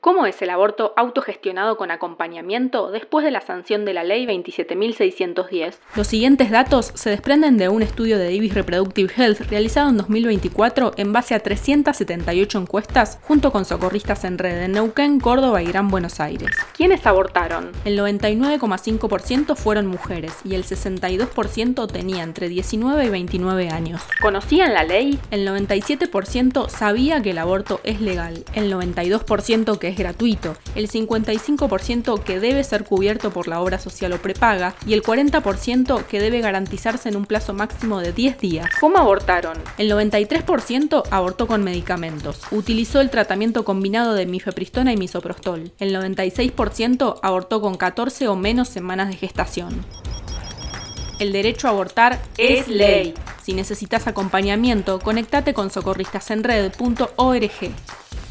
¿Cómo es el aborto autogestionado con acompañamiento después de la sanción de la Ley 27.610? Los siguientes datos se desprenden de un estudio de Divis Reproductive Health realizado en 2024 en base a 378 encuestas junto con socorristas en red en Neuquén, Córdoba y Gran Buenos Aires. ¿Quiénes abortaron? El 99,5% fueron mujeres y el 62% tenía entre 19 y 29 años. ¿Conocían la ley? El 97% sabía que el aborto es legal, el 92% que es gratuito, el 55% que debe ser cubierto por la obra social o prepaga y el 40% que debe garantizarse en un plazo máximo de 10 días. ¿Cómo abortaron? El 93% abortó con medicamentos. Utilizó el tratamiento combinado de mifepristona y misoprostol. El 96% abortó con 14 o menos semanas de gestación. El derecho a abortar es ley. Si necesitas acompañamiento, conectate con socorristasenred.org.